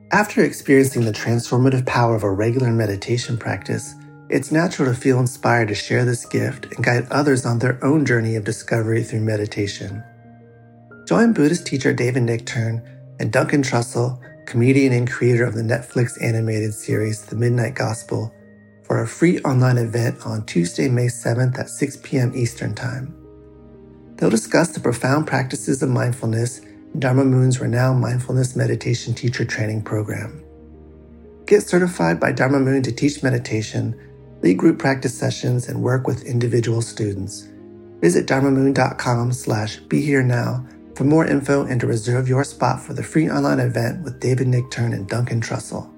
After experiencing the transformative power of a regular meditation practice, it's natural to feel inspired to share this gift and guide others on their own journey of discovery through meditation. Join Buddhist teacher David Nichtern and Duncan Trussell, comedian and creator of the Netflix animated series The Midnight Gospel, for a free online event on Tuesday, May 7th at 6 p.m. Eastern Time. They'll discuss the profound practices of mindfulness in Dharma Moon's renowned mindfulness meditation teacher training program. Get certified by Dharma Moon to teach meditation, lead group practice sessions, and work with individual students. Visit dharmamoon.com/BeHereNow for more info and to reserve your spot for the free online event with David Nichtern and Duncan Trussell.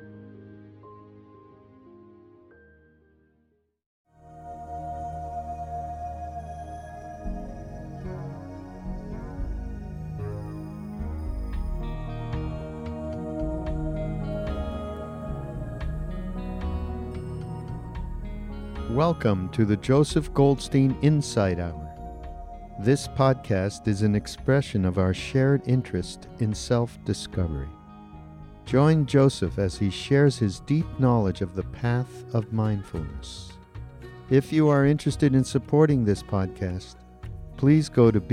Welcome to the Joseph Goldstein Insight Hour. This podcast is an expression of our shared interest in self-discovery. Join Joseph as he shares his deep knowledge of the path of mindfulness. If you are interested in supporting this podcast, please go to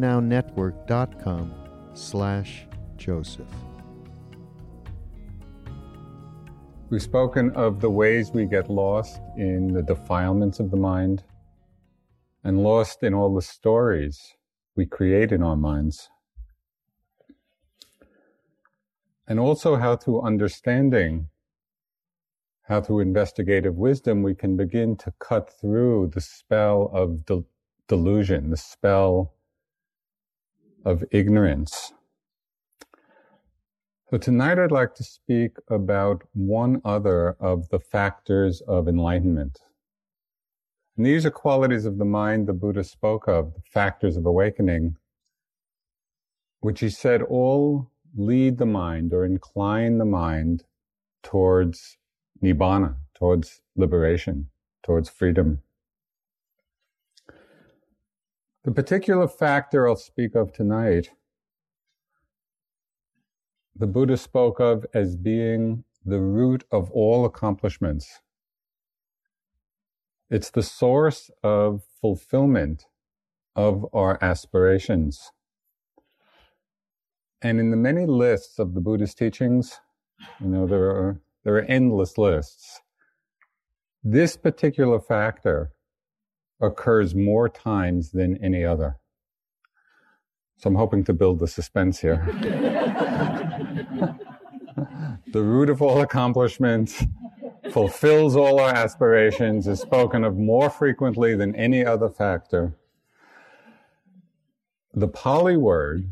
BeHereNowNetwork.com/Joseph. We've spoken of the ways we get lost in the defilements of the mind and lost in all the stories we create in our minds. And also how through understanding, how through investigative wisdom, we can begin to cut through the spell of delusion, the spell of ignorance. So tonight I'd like to speak about one other of the factors of enlightenment. And these are qualities of the mind the Buddha spoke of, the factors of awakening, which he said all lead the mind or incline the mind towards nibbana, towards liberation, towards freedom. The particular factor I'll speak of tonight, the Buddha spoke of as being the root of all accomplishments. It's the source of fulfillment of our aspirations. And in the many lists of the Buddhist teachings, there are endless lists. This particular factor occurs more times than any other. So I'm hoping to build the suspense here. The root of all accomplishments, fulfills all our aspirations, is spoken of more frequently than any other factor. The Pali word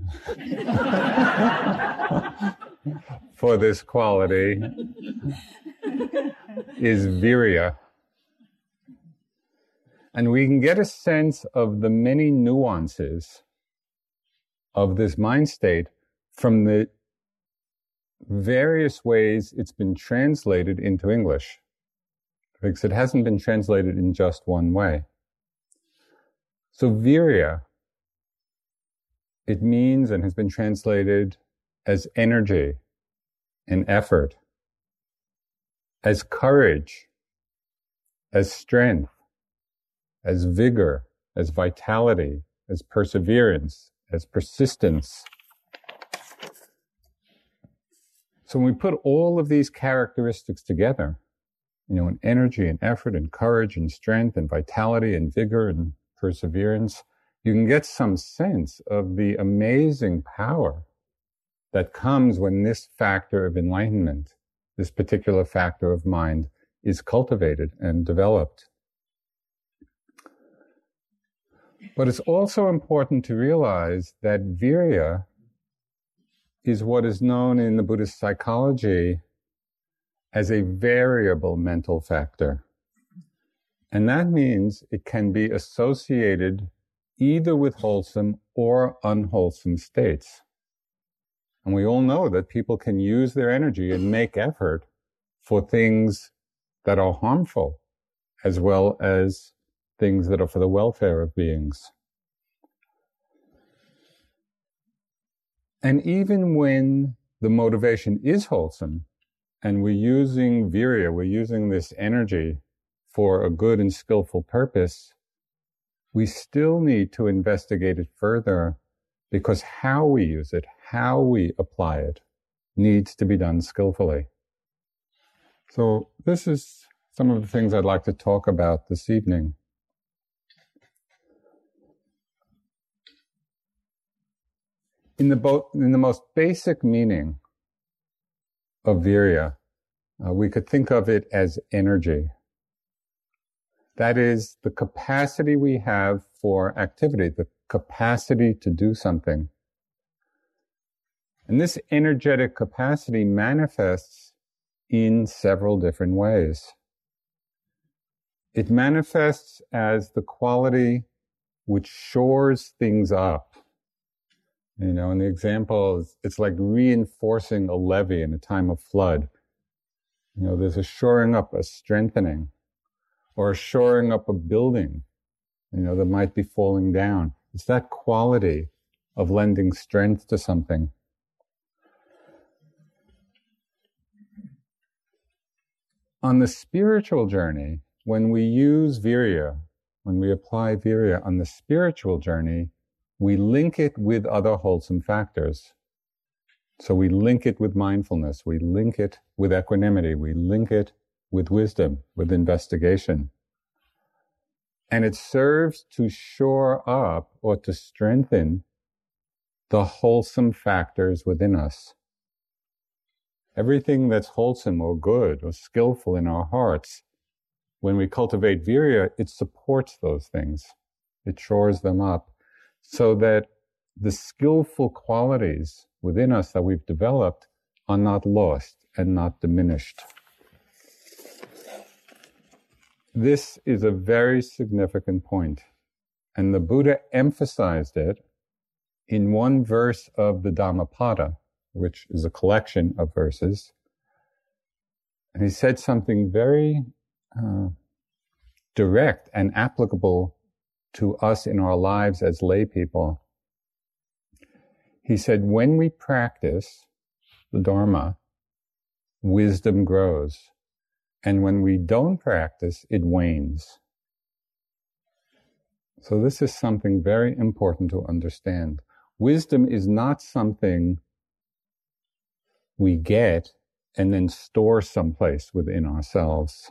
for this quality is virya. And we can get a sense of the many nuances of this mind state from the various ways it's been translated into English, because it hasn't been translated in just one way. So virya, it means and has been translated as energy and effort, as courage, as strength, as vigor, as vitality, as perseverance, as persistence. So when we put all of these characteristics together, in energy and effort and courage and strength and vitality and vigor and perseverance, you can get some sense of the amazing power that comes when this factor of enlightenment, this particular factor of mind, is cultivated and developed. But it's also important to realize that virya is what is known in the Buddhist psychology as a variable mental factor. And that means it can be associated either with wholesome or unwholesome states. And we all know that people can use their energy and make effort for things that are harmful, as well as things that are for the welfare of beings. And even when the motivation is wholesome, and we're using virya, we're using this energy for a good and skillful purpose, we still need to investigate it further, because how we use it, how we apply it, needs to be done skillfully. So this is some of the things I'd like to talk about this evening. In the most basic meaning of virya, we could think of it as energy. That is the capacity we have for activity, the capacity to do something. And this energetic capacity manifests in several different ways. It manifests as the quality which shores things up. You know, and the example is, it's like reinforcing a levee in a time of flood. You know, there's a shoring up, a strengthening, or a shoring up a building, you know, that might be falling down. It's that quality of lending strength to something. On the spiritual journey, when we use virya, when we apply virya on the spiritual journey, we link it with other wholesome factors. So we link it with mindfulness, we link it with equanimity, we link it with wisdom, with investigation. And it serves to shore up or to strengthen the wholesome factors within us. Everything that's wholesome or good or skillful in our hearts, when we cultivate virya, it supports those things. It shores them up so that the skillful qualities within us that we've developed are not lost and not diminished. This is a very significant point, and the Buddha emphasized it in one verse of the Dhammapada, which is a collection of verses. And he said something very direct and applicable to us in our lives as lay people. He said, when we practice the Dharma, wisdom grows. And when we don't practice, it wanes. So this is something very important to understand. Wisdom is not something we get and then store someplace within ourselves.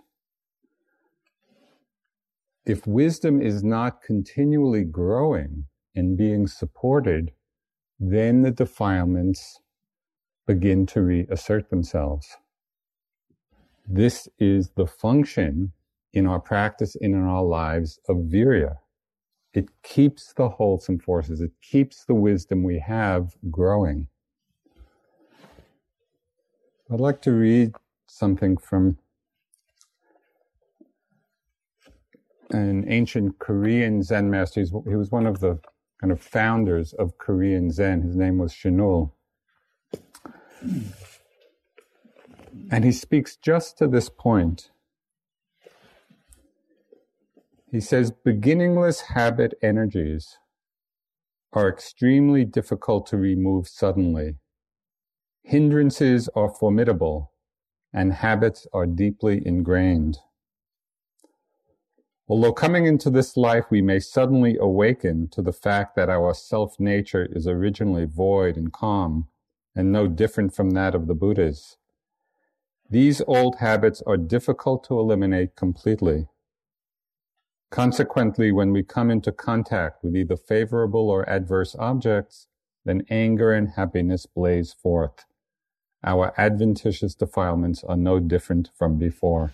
If wisdom is not continually growing and being supported, then the defilements begin to reassert themselves. This is the function in our practice and in our lives of virya. It keeps the wholesome forces, it keeps the wisdom we have growing. I'd like to read something from an ancient Korean Zen master. He was one of the kind of founders of Korean Zen. His name was Chinul. And he speaks just to this point. He says, beginningless habit energies are extremely difficult to remove suddenly. Hindrances are formidable, and habits are deeply ingrained. Although coming into this life we may suddenly awaken to the fact that our self-nature is originally void and calm, and no different from that of the Buddhas, these old habits are difficult to eliminate completely. Consequently, when we come into contact with either favorable or adverse objects, then anger and happiness blaze forth. Our adventitious defilements are no different from before.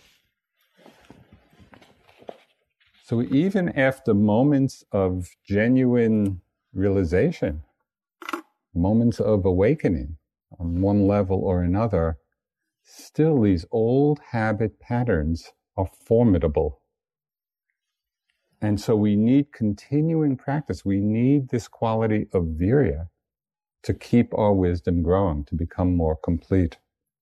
So even after moments of genuine realization, moments of awakening on one level or another, still these old habit patterns are formidable. And so we need continuing practice. We need this quality of virya to keep our wisdom growing, to become more complete.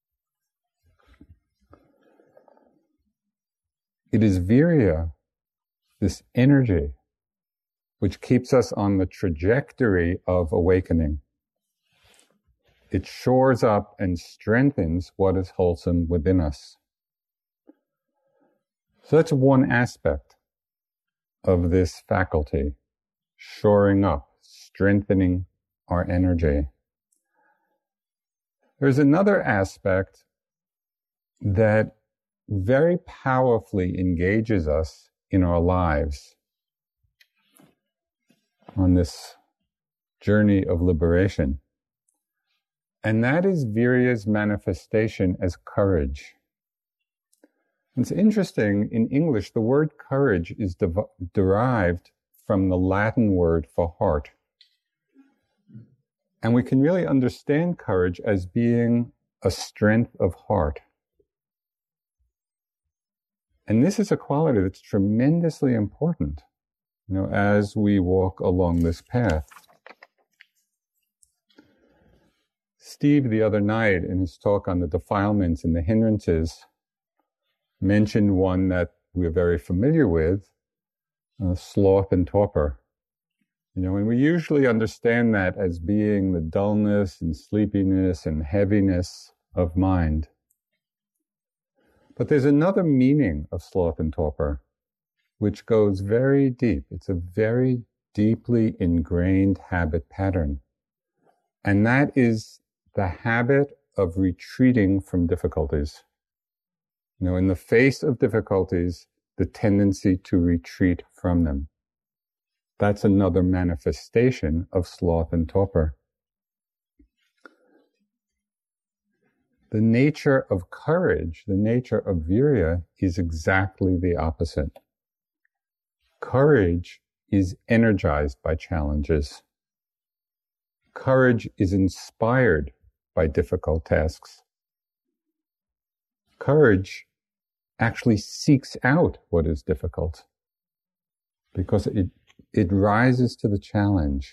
It is virya, this energy, which keeps us on the trajectory of awakening. It shores up and strengthens what is wholesome within us. So that's one aspect of this faculty, shoring up, strengthening our energy. There's another aspect that very powerfully engages us in our lives on this journey of liberation. And that is Virya's manifestation as courage. It's interesting, in English, the word courage is derived from the Latin word for heart. And we can really understand courage as being a strength of heart. And this is a quality that's tremendously important, as we walk along this path. Steve, the other night, in his talk on the defilements and the hindrances, mentioned one that we're very familiar with, sloth and torpor. And we usually understand that as being the dullness and sleepiness and heaviness of mind. But there's another meaning of sloth and torpor, which goes very deep. It's a very deeply ingrained habit pattern. And that is the habit of retreating from difficulties. In the face of difficulties, the tendency to retreat from them. That's another manifestation of sloth and torpor. The nature of courage, the nature of virya, is exactly the opposite. Courage is energized by challenges. Courage is inspired by difficult tasks. Courage actually seeks out what is difficult because it rises to the challenge.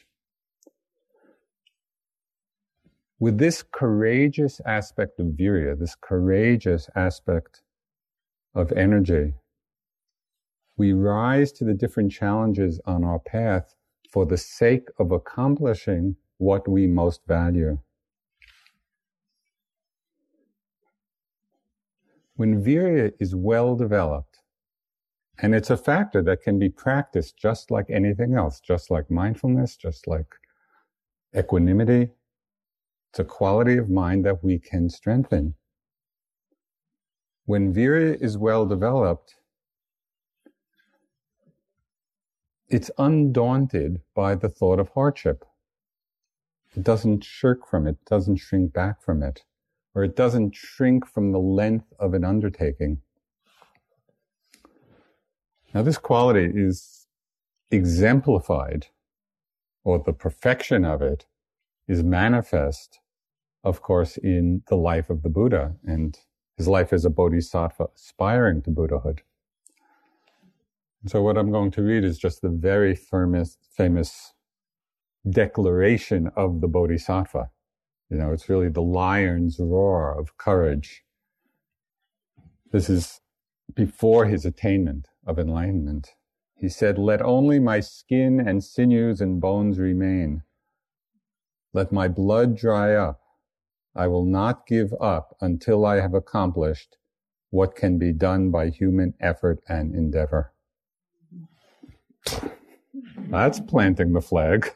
With this courageous aspect of virya, this courageous aspect of energy, we rise to the different challenges on our path for the sake of accomplishing what we most value. When virya is well developed, and it's a factor that can be practiced just like anything else, just like mindfulness, just like equanimity, it's a quality of mind that we can strengthen. When virya is well developed, it's undaunted by the thought of hardship. It doesn't shirk from it, doesn't shrink back from it, or it doesn't shrink from the length of an undertaking. Now, this quality is exemplified, or the perfection of it is manifest, of course, in the life of the Buddha and his life as a bodhisattva aspiring to Buddhahood. So what I'm going to read is just the very famous declaration of the bodhisattva. It's really the lion's roar of courage. This is before his attainment of enlightenment. He said, "Let only my skin and sinews and bones remain. Let my blood dry up. I will not give up until I have accomplished what can be done by human effort and endeavor." That's planting the flag.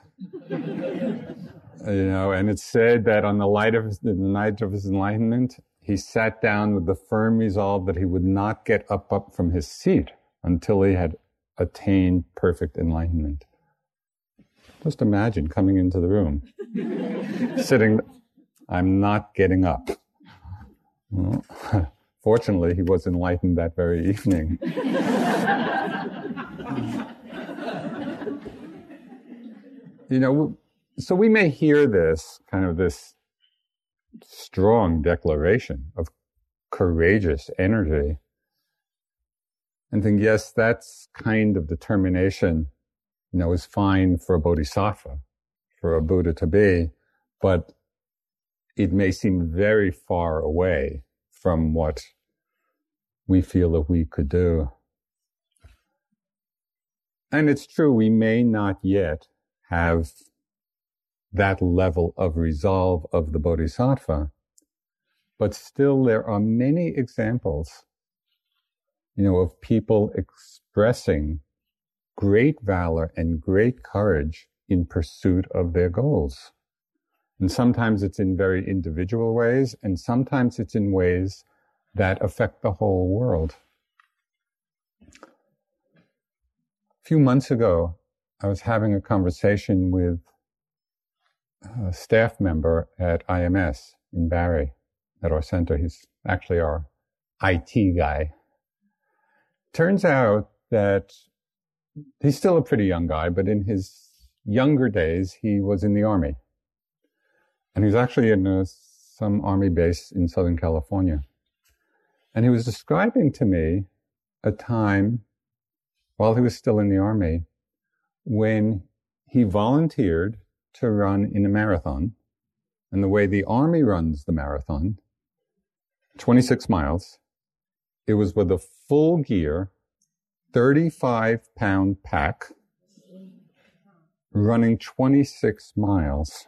And it's said that on the night of his enlightenment, he sat down with the firm resolve that he would not get up from his seat until he had attained perfect enlightenment. Just imagine coming into the room, sitting, I'm not getting up. Well, fortunately, he was enlightened that very evening. So we may hear this strong declaration of courageous energy and think, yes, that's kind of determination, is fine for a bodhisattva, for a Buddha to be, but it may seem very far away from what we feel that we could do. And it's true, we may not yet have that level of resolve of the bodhisattva. But still, there are many examples, of people expressing great valor and great courage in pursuit of their goals. And sometimes it's in very individual ways, and sometimes it's in ways that affect the whole world. A few months ago, I was having a conversation with a staff member at IMS in Barrie, at our center. He's actually our IT guy. Turns out that he's still a pretty young guy, but in his younger days, he was in the Army. And he was actually in some Army base in Southern California. And he was describing to me a time while he was still in the Army when he volunteered to run in a marathon. And the way the Army runs the marathon, 26 miles, it was with a full gear, 35-pound pack, running 26 miles.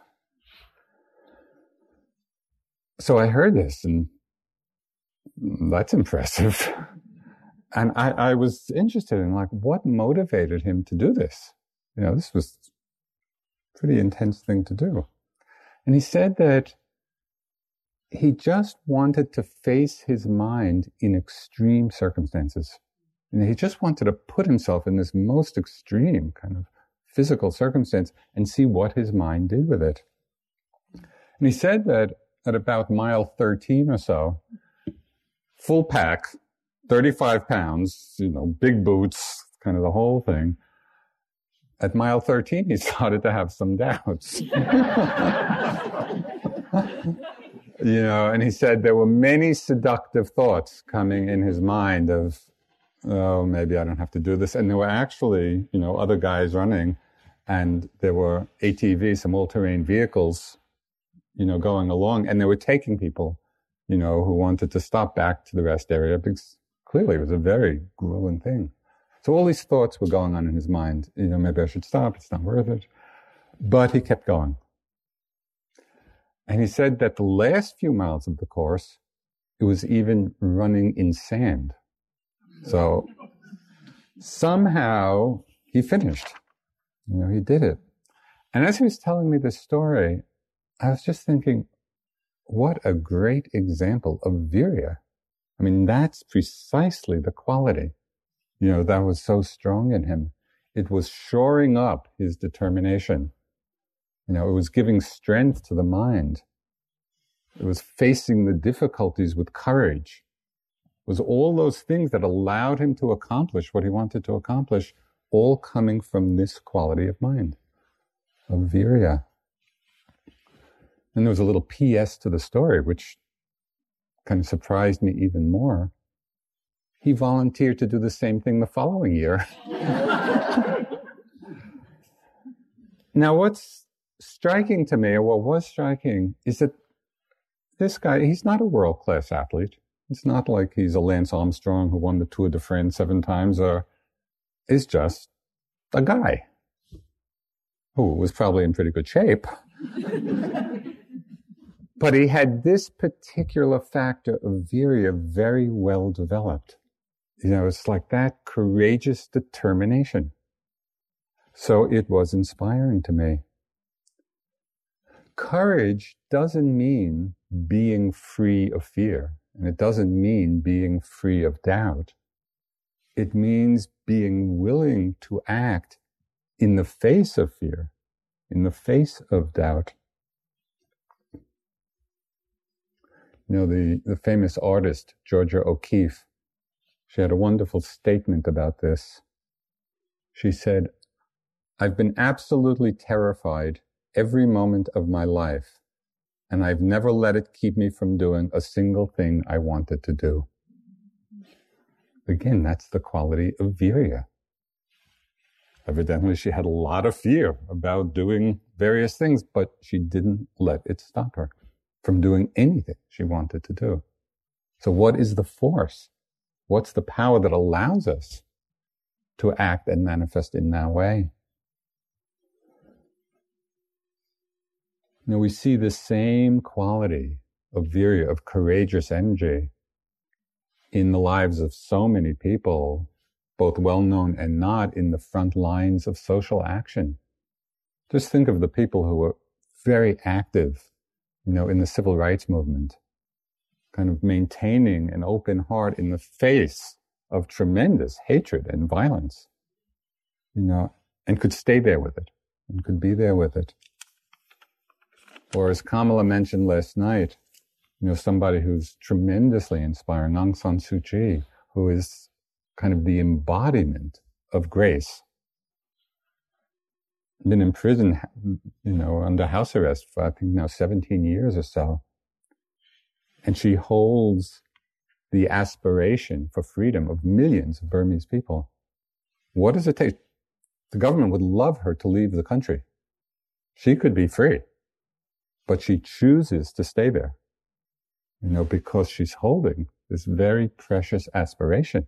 So I heard this, and that's impressive. And I was interested in, what motivated him to do this? This was a pretty intense thing to do. And he said that he just wanted to face his mind in extreme circumstances. He just wanted to put himself in this most extreme kind of physical circumstance and see what his mind did with it. And he said that at about mile 13 or so, full pack, 35 pounds, big boots, kind of the whole thing. At mile 13, he started to have some doubts. And he said there were many seductive thoughts coming in his mind of, oh, maybe I don't have to do this. And there were actually, other guys running, and there were ATVs, some all-terrain vehicles, going along, and they were taking people, who wanted to stop back to the rest area, because clearly it was a very grueling thing. So all these thoughts were going on in his mind. Maybe I should stop, it's not worth it. But he kept going. And he said that the last few miles of the course, it was even running in sand. So somehow he finished. He did it. And as he was telling me this story, I was just thinking, what a great example of virya. I mean, that's precisely the quality, that was so strong in him. It was shoring up his determination. It was giving strength to the mind. It was facing the difficulties with courage. It was all those things that allowed him to accomplish what he wanted to accomplish, all coming from this quality of mind, of virya. And there was a little PS to the story, which kind of surprised me even more. He volunteered to do the same thing the following year. Now, what's striking to me, or what was striking, is that this guy, he's not a world-class athlete. It's not like he's a Lance Armstrong who won the Tour de France 7 times, or is just a guy who was probably in pretty good shape. But he had this particular factor of virya very well developed. It's like that courageous determination. So it was inspiring to me. Courage doesn't mean being free of fear, and it doesn't mean being free of doubt. It means being willing to act in the face of fear, in the face of doubt. The famous artist, Georgia O'Keeffe, she had a wonderful statement about this. She said, "I've been absolutely terrified every moment of my life, and I've never let it keep me from doing a single thing I wanted to do." Again, that's the quality of virya. Evidently, she had a lot of fear about doing various things, but she didn't let it stop her from doing anything she wanted to do. So what is the force? What's the power that allows us to act and manifest in that way? We see the same quality of virya, of courageous energy, in the lives of so many people, both well-known and not, in the front lines of social action. Just think of the people who were very active, in the civil rights movement, kind of maintaining an open heart in the face of tremendous hatred and violence, and could stay there with it, and could be there with it. Or as Kamala mentioned last night, somebody who's tremendously inspiring, Aung San Suu Kyi, who is kind of the embodiment of grace. Been in prison, under house arrest for, I think now 17 years or so. And she holds the aspiration for freedom of millions of Burmese people. What does it take? The government would love her to leave the country. She could be free, but she chooses to stay there, because she's holding this very precious aspiration.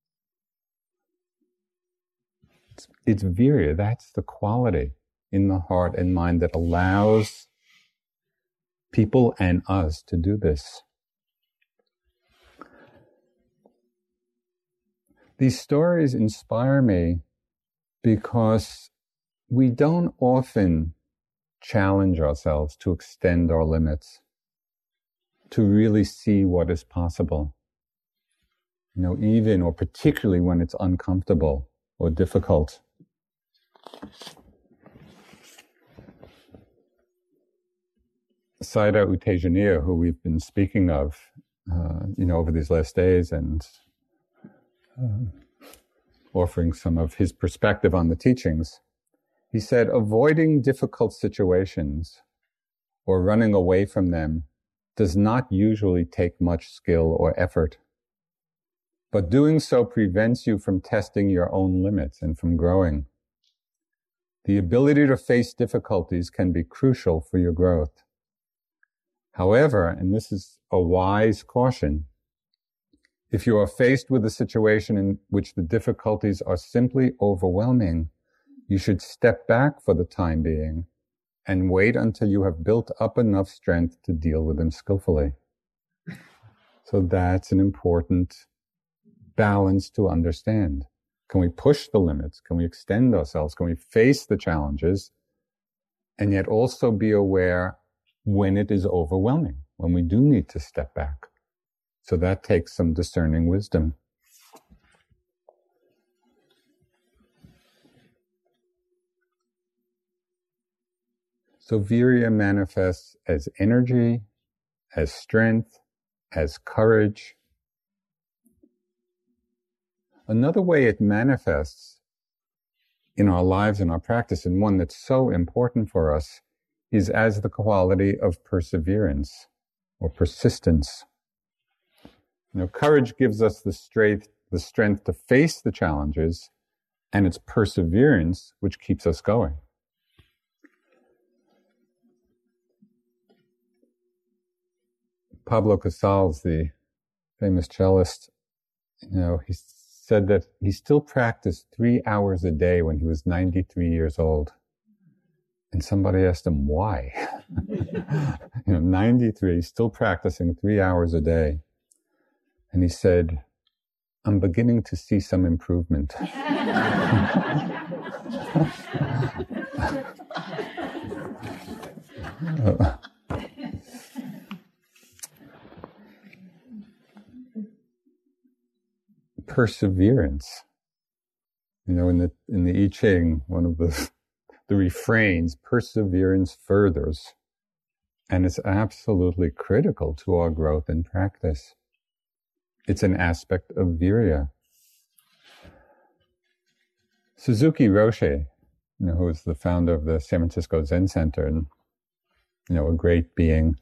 It's virya, that's the quality in the heart and mind that allows people and us to do this. These stories inspire me because we don't often challenge ourselves to extend our limits, to really see what is possible, even or particularly when it's uncomfortable or difficult. Sayadaw U Tejaniya, who we've been speaking of, over these last days, and offering some of his perspective on the teachings, he said, avoiding difficult situations or running away from them does not usually take much skill or effort. But doing so prevents you from testing your own limits and from growing. The ability to face difficulties can be crucial for your growth. However, and this is a wise caution, if you are faced with a situation in which the difficulties are simply overwhelming, you should step back for the time being and wait until you have built up enough strength to deal with them skillfully. So that's an important balance to understand. Can we push the limits? Can we extend ourselves? Can we face the challenges and yet also be aware when it is overwhelming, when we do need to step back? So that takes some discerning wisdom. So virya manifests as energy, as strength, as courage. Another way it manifests in our lives and our practice, and one that's so important for us, is as the quality of perseverance or persistence. Courage gives us the strength to face the challenges, and it's perseverance which keeps us going. Pablo Casals, the famous cellist, he said that he still practiced 3 hours a day when he was 93 years old. And somebody asked him why. 93, still practicing 3 hours a day. And he said, I'm beginning to see some improvement. Perseverance. In the I Ching, one of the refrains, perseverance furthers. And it's absolutely critical to our growth in practice. It's an aspect of virya. Suzuki Roshi, who is the founder of the San Francisco Zen Center, and a great being,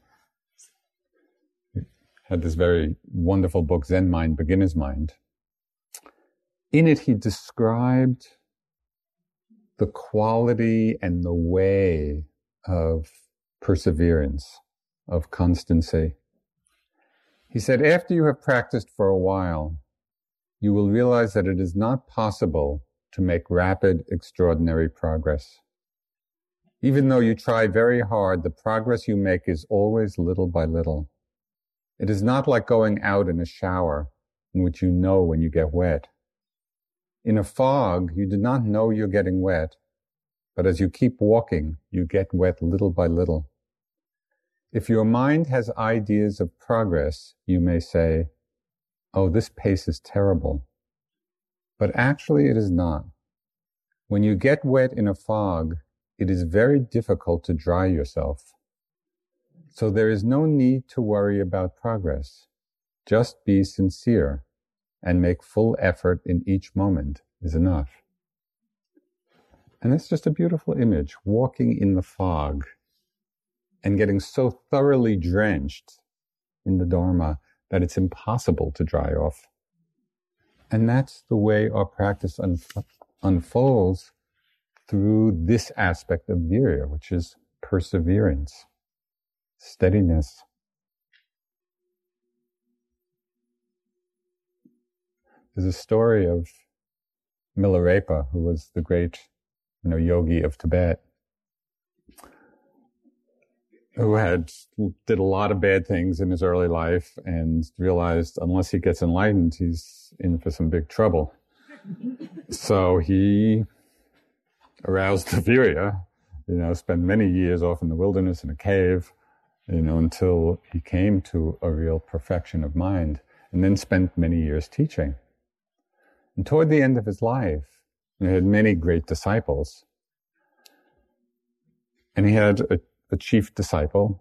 had this very wonderful book, Zen Mind, Beginner's Mind. In it, he described the quality and the way of perseverance, of constancy. He said, after you have practiced for a while, you will realize that it is not possible to make rapid, extraordinary progress. Even though you try very hard, the progress you make is always little by little. It is not like going out in a shower in which you know when you get wet. In a fog, you do not know you're getting wet, but as you keep walking, you get wet little by little. If your mind has ideas of progress, you may say, "Oh, this pace is terrible." But actually it is not. When you get wet in a fog, it is very difficult to dry yourself. So there is no need to worry about progress. Just be sincere and make full effort in each moment is enough. And that's just a beautiful image, walking in the fog and getting so thoroughly drenched in the Dharma that it's impossible to dry off. And that's the way our practice unfolds through this aspect of virya, which is perseverance, steadiness. There's a story of Milarepa, who was the great, yogi of Tibet, who did a lot of bad things in his early life and realized unless he gets enlightened, he's in for some big trouble. So he aroused the virya, spent many years off in the wilderness in a cave, until he came to a real perfection of mind, and then spent many years teaching. And toward the end of his life, he had many great disciples. And he had a chief disciple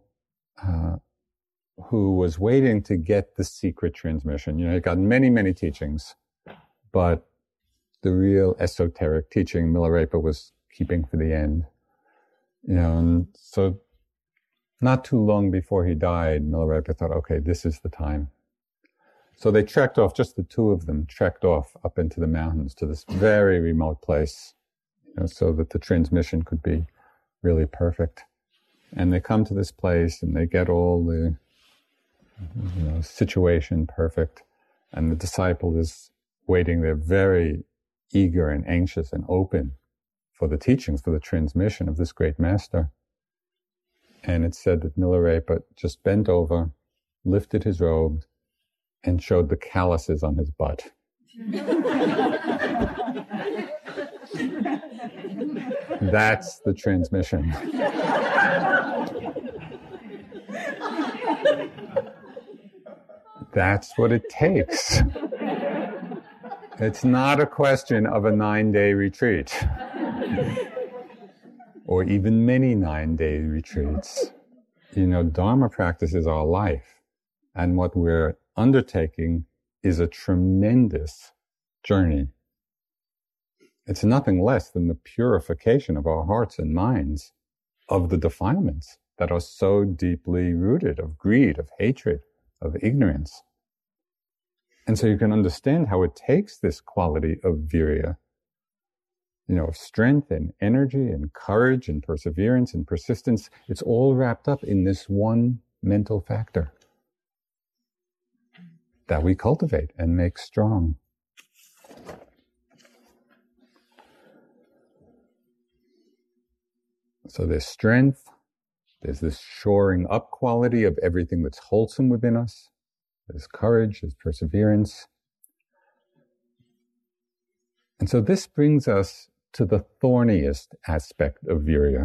who was waiting to get the secret transmission. He got many, many teachings, but the real esoteric teaching Milarepa was keeping for the end. And so not too long before he died, Milarepa thought, okay, this is the time. So they trekked off, just the two of them trekked off up into the mountains to this very remote place, so that the transmission could be really perfect. And they come to this place and they get all the situation perfect. And the disciple is waiting there very eager and anxious and open for the teachings, for the transmission of this great master. And it's said that Milarepa just bent over, lifted his robe, and showed the calluses on his butt. That's the transmission. That's what it takes. It's not a question of a 9-day retreat, or even many 9-day retreats. Dharma practice is our life, and what we're undertaking is a tremendous journey. It's nothing less than the purification of our hearts and minds of the defilements that are so deeply rooted of greed, of hatred, of ignorance. And so you can understand how it takes this quality of virya, of strength and energy and courage and perseverance and persistence. It's all wrapped up in this one mental factor that we cultivate and make strong. So there's strength, there's this shoring up quality of everything that's wholesome within us. There's courage, there's perseverance. And so this brings us to the thorniest aspect of virya.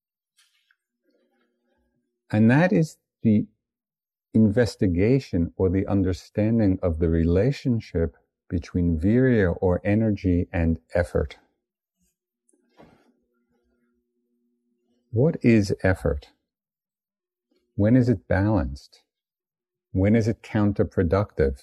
And that is the investigation or the understanding of the relationship between virya or energy and effort. What is effort? When is it balanced? When is it counterproductive?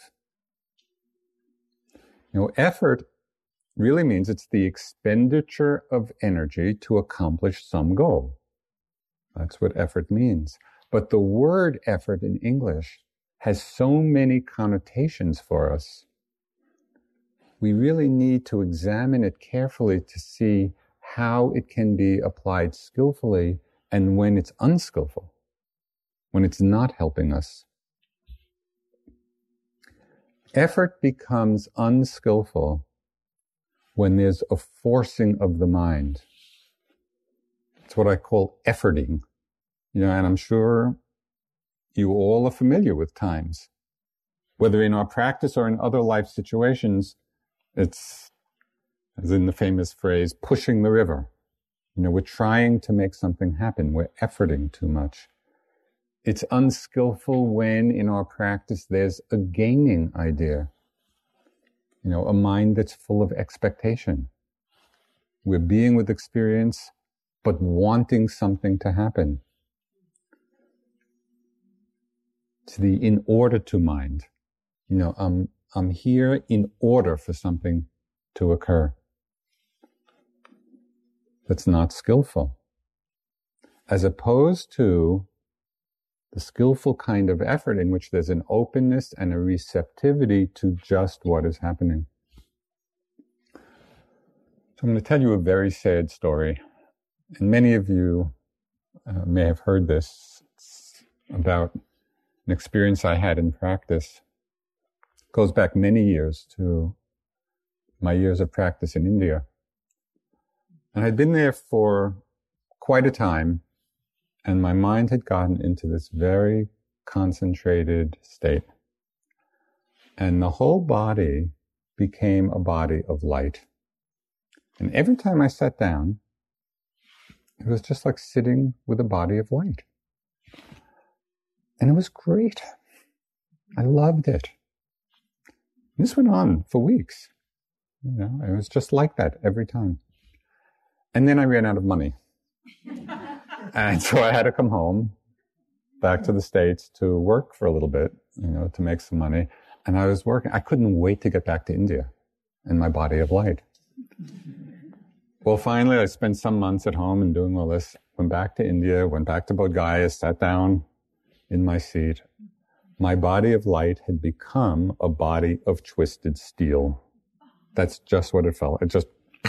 Effort really means it's the expenditure of energy to accomplish some goal. That's what effort means. But the word effort in English has so many connotations for us. We really need to examine it carefully to see how it can be applied skillfully and when it's unskillful, when it's not helping us. Effort becomes unskillful when there's a forcing of the mind. It's what I call efforting. And I'm sure you all are familiar with times, whether in our practice or in other life situations. It's, as in the famous phrase, pushing the river. We're trying to make something happen. We're efforting too much. It's unskillful when in our practice there's a gaining idea. A mind that's full of expectation. We're being with experience, but wanting something to happen. It's the in order to mind. I'm here in order for something to occur. That's not skillful. As opposed to the skillful kind of effort in which there's an openness and a receptivity to just what is happening. So I'm going to tell you a very sad story. And many of you may have heard this. It's about an experience I had in practice. It goes back many years to my years of practice in India. And I'd been there for quite a time, and my mind had gotten into this very concentrated state. And the whole body became a body of light. And every time I sat down, it was just like sitting with a body of light. And it was great. I loved it. And this went on for weeks. It was just like that every time. And then I ran out of money. And so I had to come home, back to the States, to work for a little bit, to make some money. And I was working. I couldn't wait to get back to India and my body of light. Well, finally, I spent some months at home and doing all this. Went back to India, went back to Bodh Gaya, sat down in my seat. My body of light had become a body of twisted steel. That's just what it felt. It just,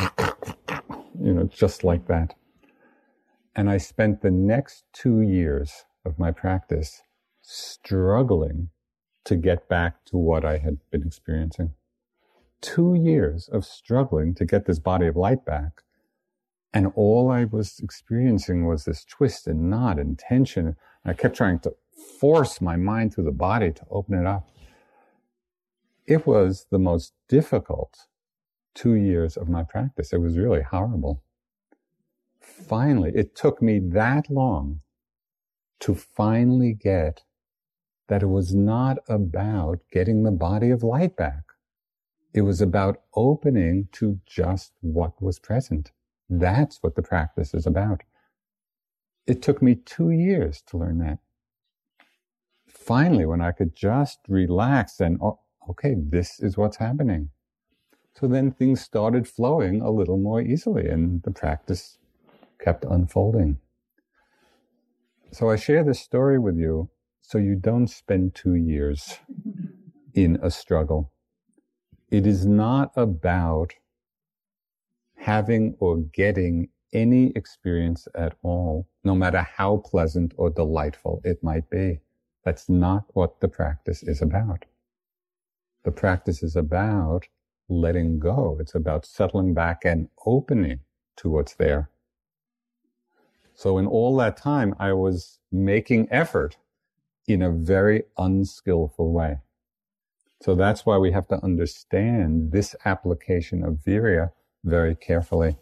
just like that. And I spent the next 2 years of my practice struggling to get back to what I had been experiencing. 2 years of struggling to get this body of light back. And all I was experiencing was this twist and knot and tension. I kept trying to force my mind through the body to open it up. It was the most difficult 2 years of my practice. It was really horrible. Finally, it took me that long to finally get that it was not about getting the body of light back. It was about opening to just what was present. That's what the practice is about. It took me 2 years to learn that. Finally, when I could just relax and, okay, this is what's happening. So then things started flowing a little more easily and the practice kept unfolding. So I share this story with you so you don't spend 2 years in a struggle. It is not about having or getting any experience at all, no matter how pleasant or delightful it might be. That's not what the practice is about. The practice is about letting go. It's about settling back and opening to what's there. So in all that time, I was making effort in a very unskillful way. So that's why we have to understand this application of virya very carefully.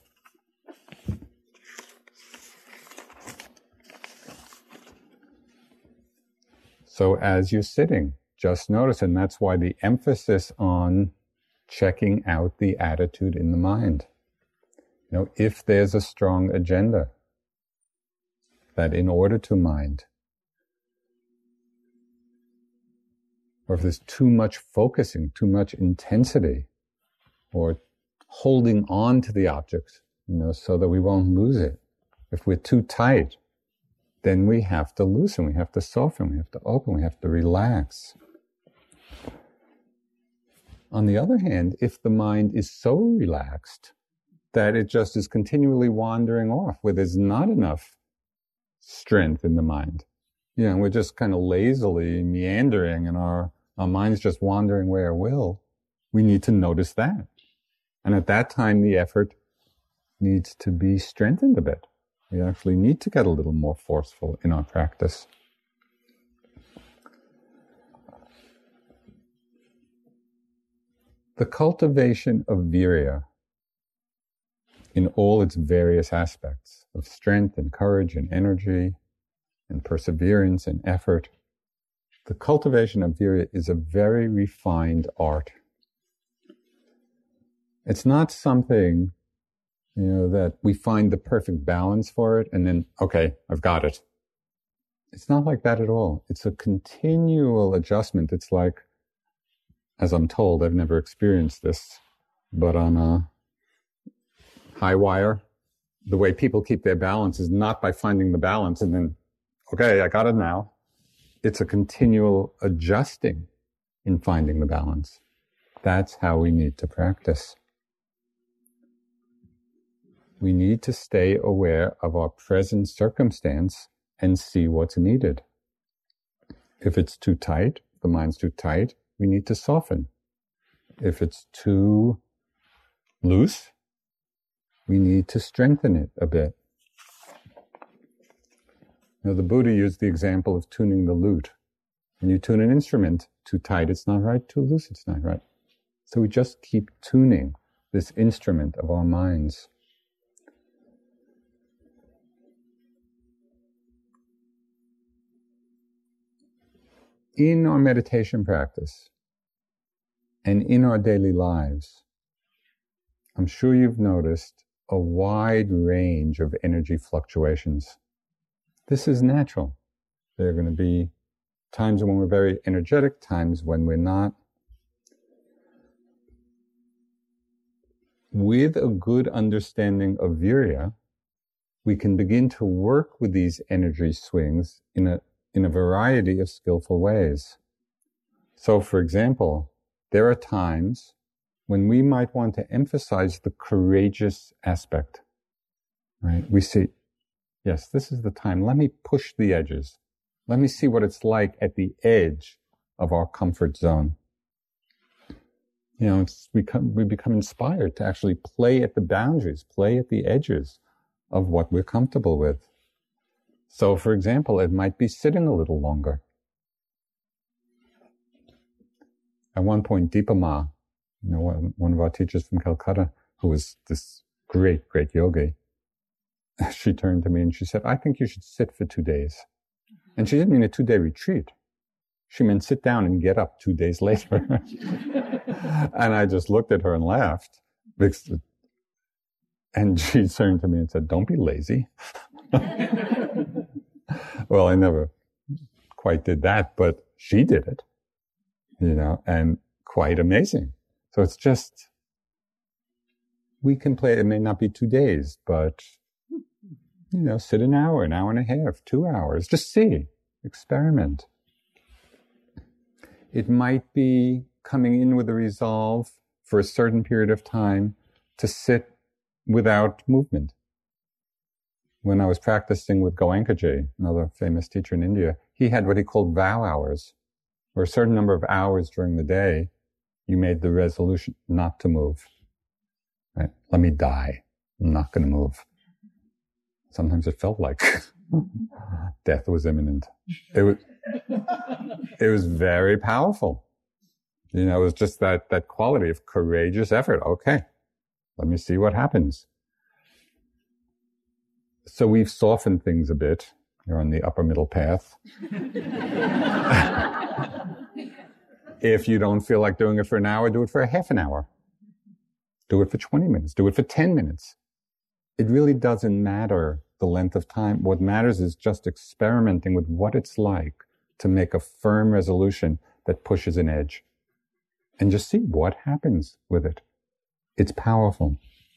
So as you're sitting, just notice, and that's why the emphasis on checking out the attitude in the mind. If there's a strong agenda, that in order to mind, or if there's too much focusing, too much intensity, or holding on to the object, so that we won't lose it. If we're too tight, then we have to loosen, we have to soften, we have to open, we have to relax. On the other hand, if the mind is so relaxed that it just is continually wandering off, where there's not enough strength in the mind, we're just kind of lazily meandering and our mind's just wandering where it will, we need to notice that. And at that time, the effort needs to be strengthened a bit. We actually need to get a little more forceful in our practice. The cultivation of virya in all its various aspects of strength and courage and energy and perseverance and effort, the cultivation of virya is a very refined art. It's not something, that we find the perfect balance for it and then, okay, I've got it. It's not like that at all. It's a continual adjustment. It's like, as I'm told, I've never experienced this, but on a high wire, the way people keep their balance is not by finding the balance and then, okay, I got it now. It's a continual adjusting in finding the balance. That's how we need to practice. We need to stay aware of our present circumstance and see what's needed. If it's too tight, the mind's too tight, we need to soften. If it's too loose, we need to strengthen it a bit. The Buddha used the example of tuning the lute. When you tune an instrument, too tight, it's not right, too loose, it's not right. So we just keep tuning this instrument of our minds. In our meditation practice and in our daily lives, I'm sure you've noticed a wide range of energy fluctuations. This is natural. There are going to be times when we're very energetic, times when we're not. With a good understanding of virya, we can begin to work with these energy swings in a variety of skillful ways. So, for example, there are times when we might want to emphasize the courageous aspect, right? We see, yes, this is the time. Let me push the edges. Let me see what it's like at the edge of our comfort zone. We become inspired to actually play at the boundaries, play at the edges of what we're comfortable with. So, for example, it might be sitting a little longer. At one point, Dipa Ma, one of our teachers from Calcutta, who was this great, great yogi, she turned to me and she said, I think you should sit for 2 days. And she didn't mean a 2-day retreat. She meant sit down and get up 2 days later. And I just looked at her and laughed. And she turned to me and said, don't be lazy. Well, I never quite did that, but she did it, and quite amazing. So it's just, we can play, it may not be 2 days, but, sit an hour and a half, 2 hours, just see, experiment. It might be coming in with a resolve for a certain period of time to sit without movement. When I was practicing with Goenkaji, another famous teacher in India, he had what he called vow hours, where a certain number of hours during the day, you made the resolution not to move. Right? Let me die. I'm not going to move. Sometimes it felt like death was imminent. It was very powerful. It was just that quality of courageous effort. Okay, let me see what happens. So we've softened things a bit. You're on the upper middle path. If you don't feel like doing it for an hour, do it for a half an hour. Do it for 20 minutes. Do it for 10 minutes. It really doesn't matter the length of time. What matters is just experimenting with what it's like to make a firm resolution that pushes an edge. And just see what happens with it. It's powerful.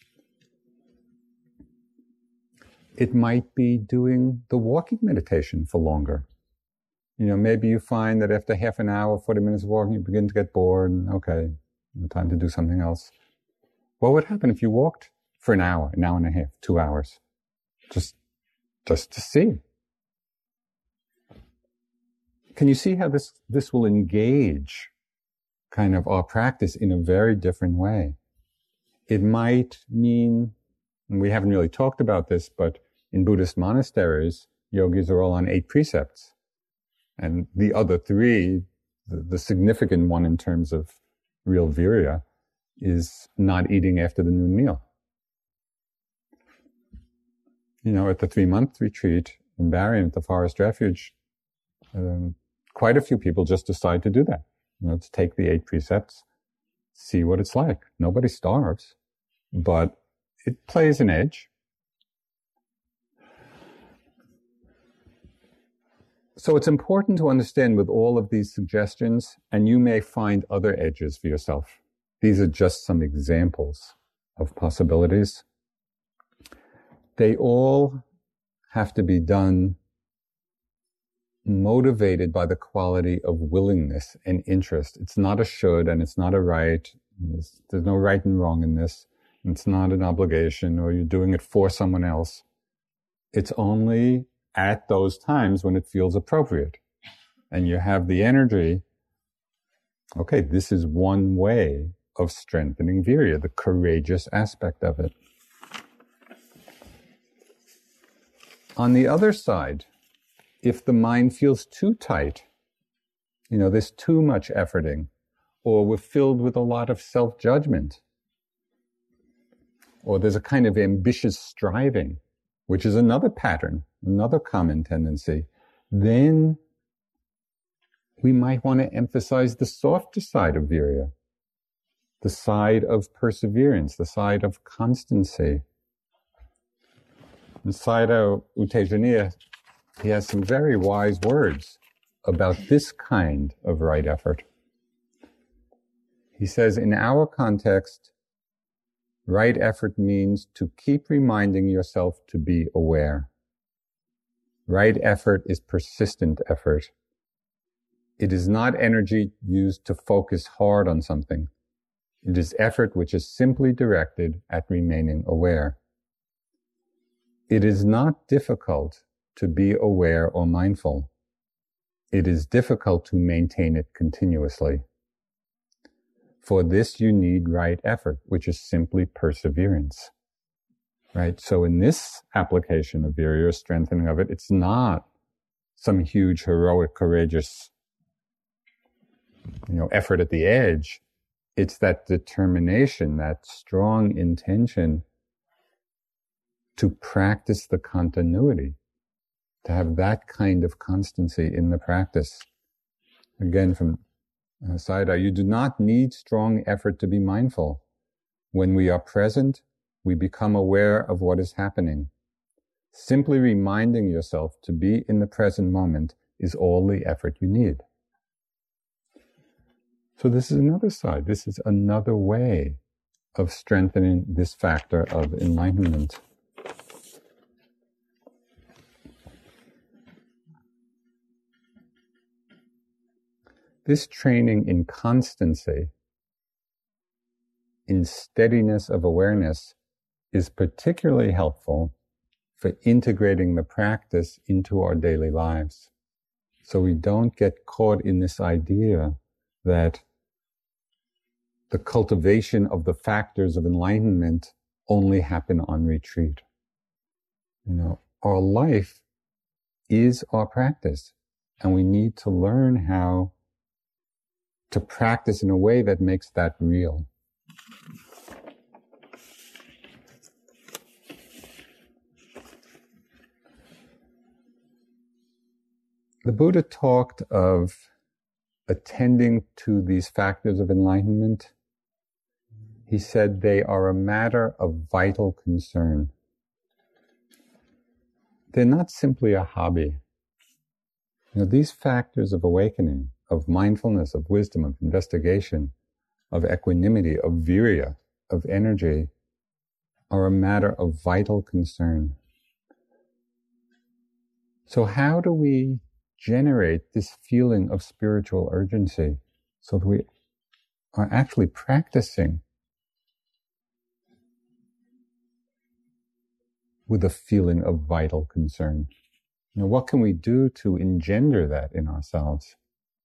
It might be doing the walking meditation for longer. Maybe you find that after half an hour, 40 minutes of walking, you begin to get bored and okay, time to do something else. What would happen if you walked for an hour and a half, 2 hours? Just to see. Can you see how this will engage kind of our practice in a very different way? It might mean, and we haven't really talked about this, but in Buddhist monasteries, yogis are all on 8 precepts. And the other 3, the significant one in terms of real virya, is not eating after the noon meal. At the 3-month retreat in Barrian at the Forest Refuge, quite a few people just decide to do that. To take the 8 precepts, see what it's like. Nobody starves, but it plays an edge. So it's important to understand with all of these suggestions, and you may find other edges for yourself. These are just some examples of possibilities. They all have to be done motivated by the quality of willingness and interest. It's not a should and it's not a right. There's no right and wrong in this. It's not an obligation or you're doing it for someone else. It's only at those times when it feels appropriate. And you have the energy, okay, this is one way of strengthening virya, the courageous aspect of it. On the other side, if the mind feels too tight, there's too much efforting, or we're filled with a lot of self-judgment, or there's a kind of ambitious striving, which is another pattern, another common tendency, then we might want to emphasize the softer side of virya, the side of perseverance, the side of constancy. And Sayadaw U Tejaniya, he has some very wise words about this kind of right effort. He says, in our context, right effort means to keep reminding yourself to be aware. Right effort is persistent effort. It is not energy used to focus hard on something. It is effort which is simply directed at remaining aware. It is not difficult to be aware or mindful. It is difficult to maintain it continuously. For this you need right effort, which is simply perseverance. Right? So in this application of virya, or strengthening of it, it's not some huge, heroic, courageous, effort at the edge. It's that determination, that strong intention to practice the continuity, to have that kind of constancy in the practice. Again, from Sayadaw, you do not need strong effort to be mindful. When we are present, we become aware of what is happening. Simply reminding yourself to be in the present moment is all the effort you need. So this is another side. This is another way of strengthening this factor of enlightenment. This training in constancy, in steadiness of awareness, is particularly helpful for integrating the practice into our daily lives. So we don't get caught in this idea that the cultivation of the factors of enlightenment only happen on retreat. Our life is our practice, and we need to learn how to practice in a way that makes that real. The Buddha talked of attending to these factors of enlightenment. He said they are a matter of vital concern. They're not simply a hobby. These factors of awakening, of mindfulness, of wisdom, of investigation, of equanimity, of virya, of energy, are a matter of vital concern. So how do we generate this feeling of spiritual urgency so that we are actually practicing with a feeling of vital concern? What can we do to engender that in ourselves?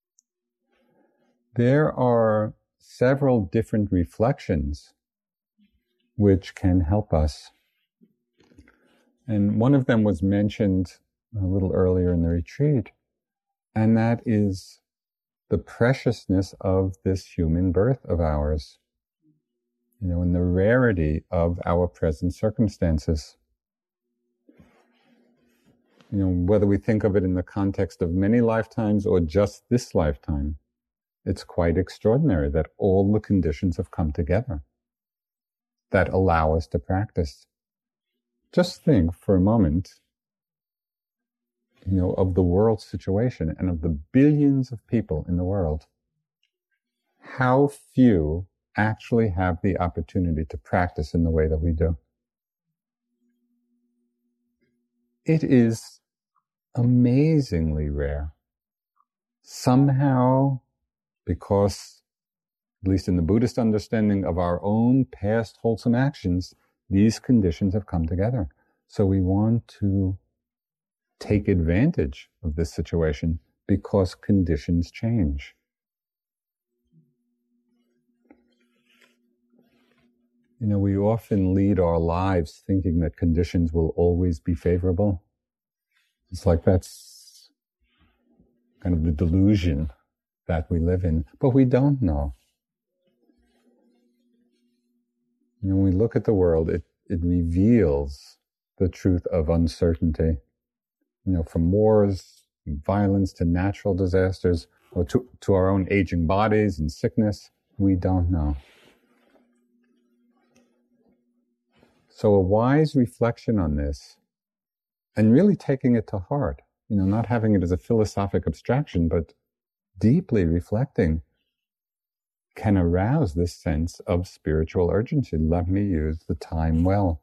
There are several different reflections which can help us. And one of them was mentioned a little earlier in the retreat, and that is the preciousness of this human birth of ours, and the rarity of our present circumstances. Whether we think of it in the context of many lifetimes or just this lifetime, it's quite extraordinary that all the conditions have come together that allow us to practice. Just think for a moment, of the world situation and of the billions of people in the world. How few actually have the opportunity to practice in the way that we do. It is amazingly rare. Somehow, because, at least in the Buddhist understanding of our own past wholesome actions, these conditions have come together. So we want to take advantage of this situation because conditions change. We often lead our lives thinking that conditions will always be favorable. It's like that's kind of the delusion that we live in, but we don't know. When we look at the world, it reveals the truth of uncertainty. From wars, violence, to natural disasters, or to our own aging bodies and sickness, we don't know. So a wise reflection on this, and really taking it to heart, not having it as a philosophic abstraction, but deeply reflecting, can arouse this sense of spiritual urgency. Let me use the time well.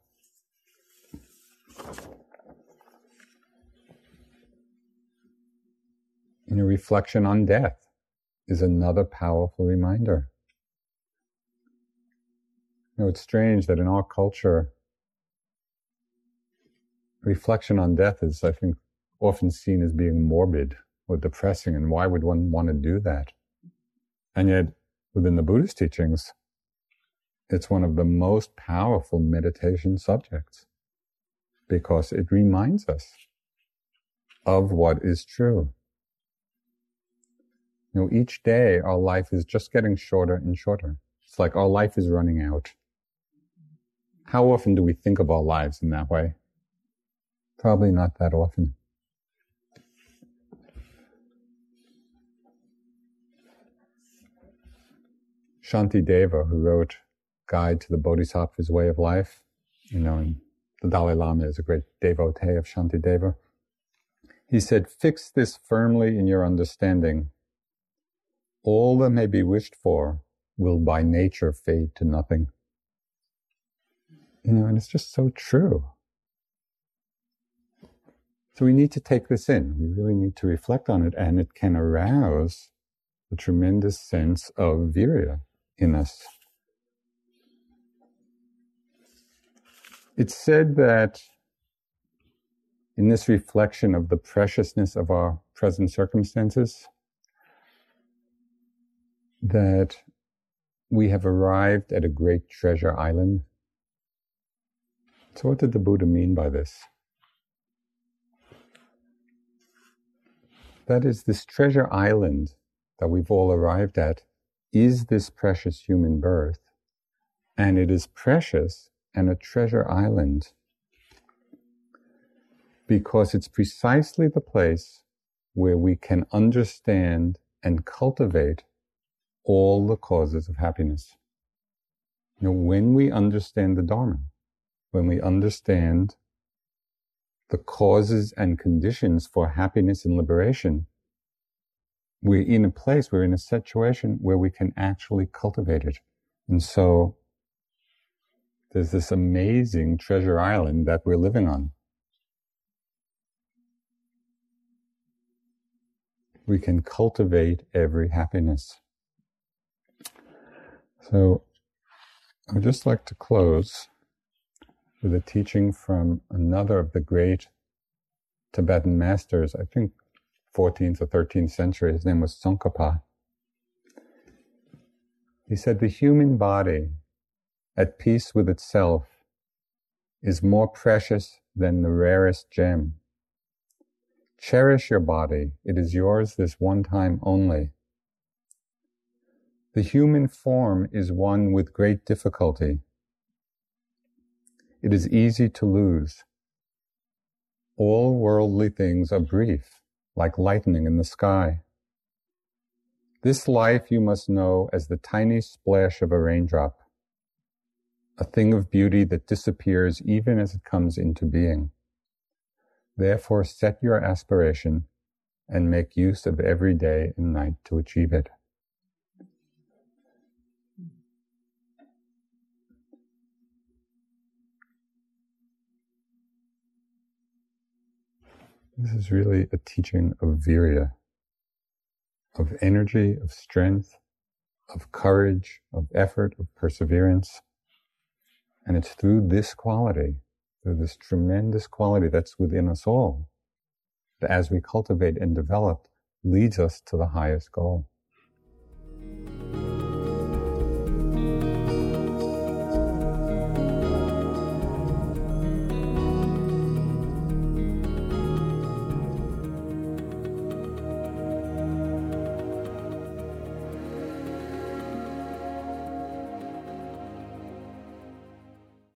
Reflection on death is another powerful reminder. It's strange that in our culture, reflection on death is, I think, often seen as being morbid or depressing, and why would one want to do that? And yet, within the Buddhist teachings, it's one of the most powerful meditation subjects, because it reminds us of what is true. Each day our life is just getting shorter and shorter. It's like our life is running out. How often do we think of our lives in that way? Probably not that often. Shantideva, who wrote Guide to the Bodhisattva's Way of Life, and the Dalai Lama is a great devotee of Shantideva. He said, "Fix this firmly in your understanding. All that may be wished for will by nature fade to nothing." And it's just so true. So we need to take this in. We really need to reflect on it, and it can arouse a tremendous sense of virya in us. It's said that in this reflection of the preciousness of our present circumstances, that we have arrived at a great treasure island. So what did the Buddha mean by this? That is, this treasure island that we've all arrived at is this precious human birth, and it is precious and a treasure island because it's precisely the place where we can understand and cultivate all the causes of happiness. When we understand the Dharma, when we understand the causes and conditions for happiness and liberation, we're in a place, we're in a situation where we can actually cultivate it. And so there's this amazing treasure island that we're living on. We can cultivate every happiness. So I'd just like to close with a teaching from another of the great Tibetan masters, I think 14th or 13th century. His name was Tsongkhapa. He said, "The human body, at peace with itself, is more precious than the rarest gem. Cherish your body. It is yours this one time only. The human form is one with great difficulty. It is easy to lose. All worldly things are brief, like lightning in the sky. This life you must know as the tiny splash of a raindrop, a thing of beauty that disappears even as it comes into being. Therefore, set your aspiration and make use of every day and night to achieve it. This is really a teaching of virya, of energy, of strength, of courage, of effort, of perseverance. And it's through this quality, through this tremendous quality that's within us all, that as we cultivate and develop, leads us to the highest goal.